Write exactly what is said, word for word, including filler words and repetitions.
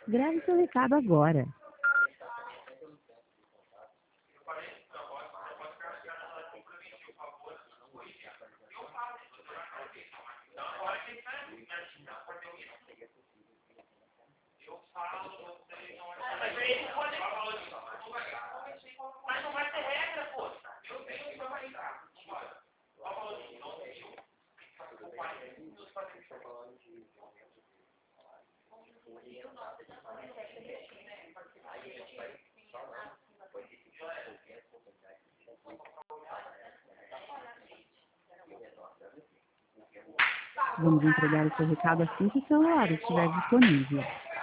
Grave seu recado agora. Vamos entregar o seu recado assim que o celular estiver disponível.